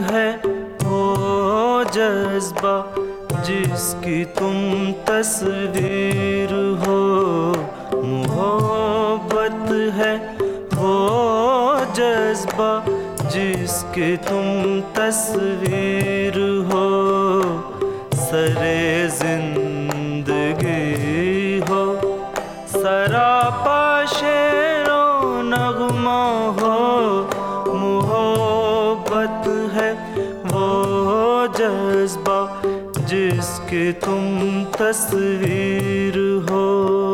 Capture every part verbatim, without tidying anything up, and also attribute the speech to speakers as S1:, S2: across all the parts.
S1: है वो जज्बा जिसकी तुम तस्वीर हो। मोहब्बत है वो जज्बा जिसकी तुम तस्वीर हो। सरे जिंदगी हो सरापा शेरो नगमा हो। मोहब्बत है वो जज्बा जिसकी तुम तस्वीर हो।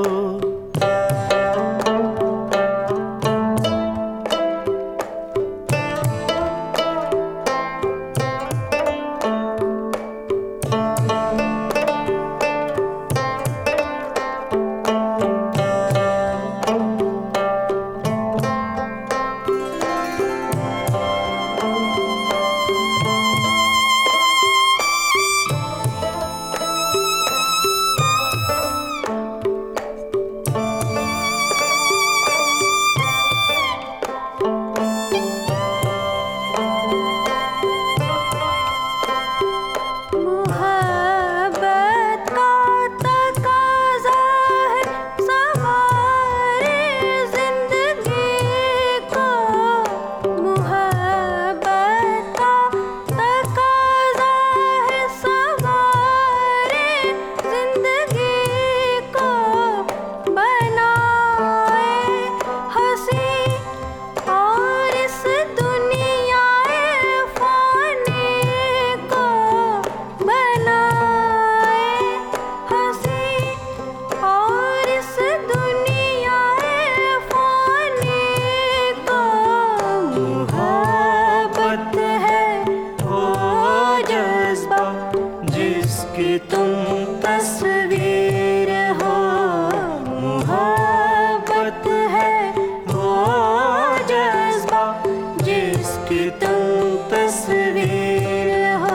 S1: जिसकी तुम तस्वीर हो। मोहब्बत है वो जज्बा जिसकी तुम तस्वीर हो।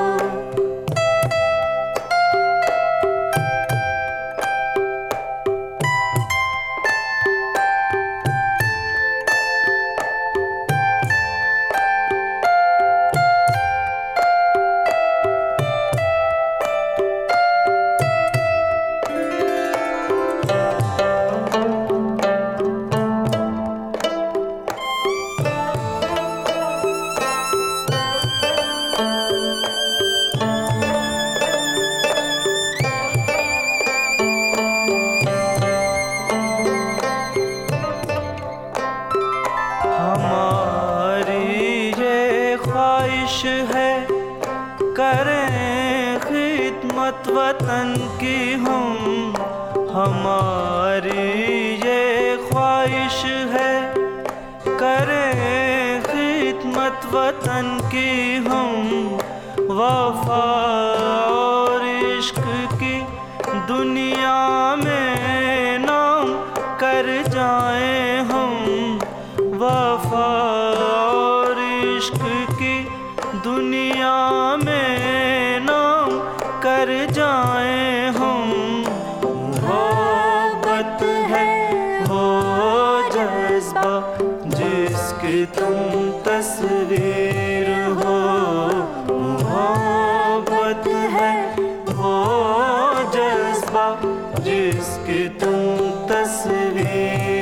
S1: है करें खिदमत वतन की हम। हमारी ये ख्वाहिश है करें खिदमत वतन की हम। वफा और इश्क की दुनिया में नाम कर जाएं हम। वफा और इश्क की दुनिया में नाम कर जाएं हम। मोहब्बत है वो जज्बा जिसकी तुम तस्वीर हो। मोहब्बत है वो जज्बा जिसकी तुम तस्वीर